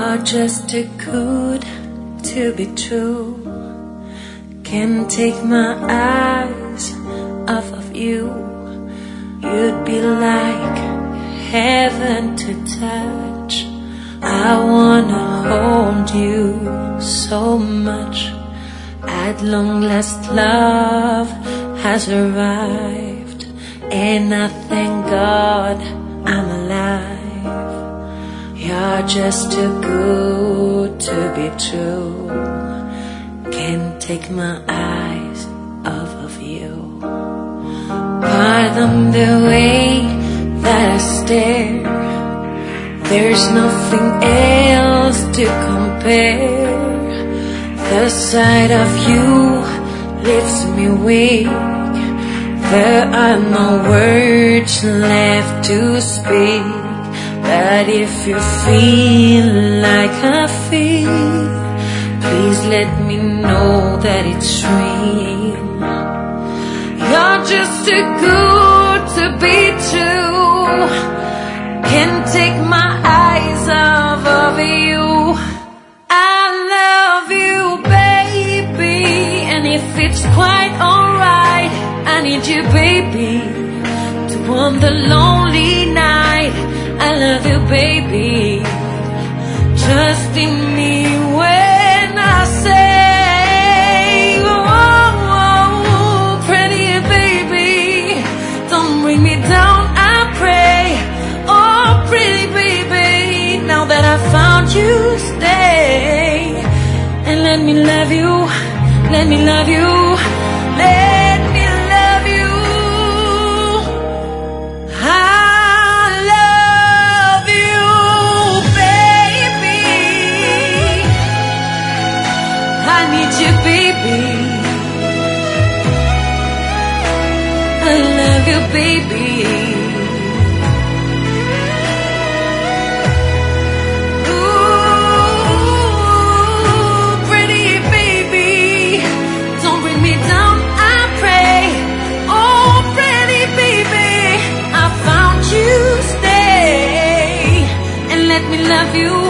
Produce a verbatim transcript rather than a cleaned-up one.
You're just too good to be true. Can't take my eyes off of you. You'd be like heaven to touch. I wanna hold you so much. At long last love has arrived, and I thank God I'm alive. You're just too good to be true. Can't take my eyes off of you. Pardon the way that I stare. There's nothing else to compare. The sight of you leaves me weak. There are no words left to speak. But if you feel like I feel, please let me know that it's real. You're just too good to be true. Can't take my eyes off of you. I love you, baby, and if it's quite alright, I need you, baby, to warm the lonely night. I love you, baby. Trust in me when I say, oh, oh, pretty baby, don't bring me down, I pray. Oh, pretty baby, now that I found you, stay and let me love you, let me love you, let me love you. I I need you, baby. I love you, baby. Ooh, pretty baby, don't bring me down, I pray. Oh, pretty baby, I found you, stay and let me love you.